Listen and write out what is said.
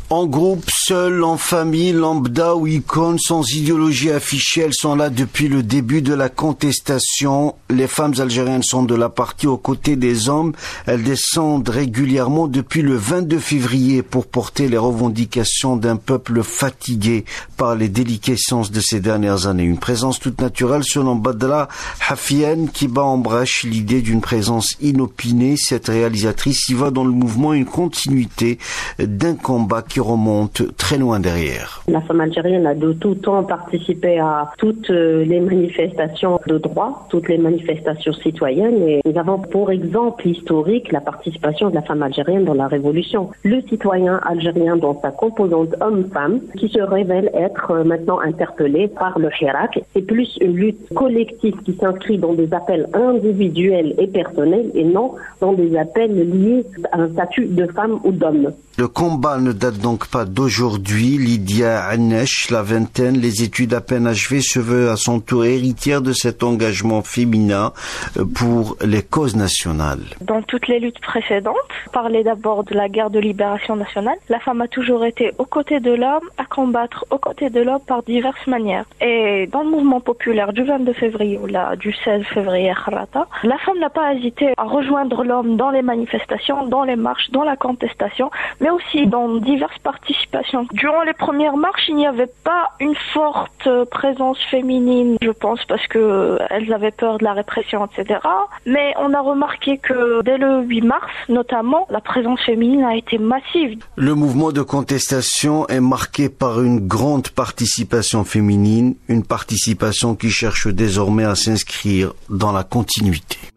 En groupe, seul, en famille, lambda ou icône, sans idéologie affichée, elles sont là depuis le début de la contestation. Les femmes algériennes sont de la partie aux côtés des hommes. Elles descendent régulièrement depuis le 22 février pour porter les revendications d'un peuple fatigué par les déliquescences de ces dernières années. Une présence toute naturelle selon Badra Hafienne qui bat en brèche l'idée d'une présence inopinée. Cette réalisatrice y voit dans le mouvement une continuité d'un combat qui remonte très loin derrière. La femme algérienne a de tout temps participé à toutes les manifestations de droit, toutes les manifestations citoyennes, et nous avons pour exemple historique la participation de la femme algérienne dans la Révolution. Le citoyen algérien dans sa composante homme-femme qui se révèle être maintenant interpellé par le Hirak. C'est plus une lutte collective qui s'inscrit dans des appels individuels et personnels et non dans des appels liés à un statut de femme ou d'homme. Le combat ne date donc pas d'aujourd'hui. Lydia Anesh, la vingtaine, les études à peine achevées, se veut à son tour héritière de cet engagement féminin pour les causes nationales. Dans toutes les luttes précédentes, on parlait d'abord de la guerre de libération nationale. La femme a toujours été aux côtés de l'homme, à combattre aux côtés de l'homme par diverses manières. Et dans le mouvement populaire du 22 février ou du 16 février, la femme n'a pas hésité à rejoindre l'homme dans les manifestations, dans les marches, dans la contestation, mais aussi dans diverses participations. Durant les premières marches, il n'y avait pas une forte présence féminine, je pense, parce que elles avaient peur de la répression, etc. Mais on a remarqué que dès le 8 mars, notamment, la présence féminine a été massive. Le mouvement de contestation est marqué par une grande participation féminine, une participation qui cherche désormais à s'inscrire dans la continuité.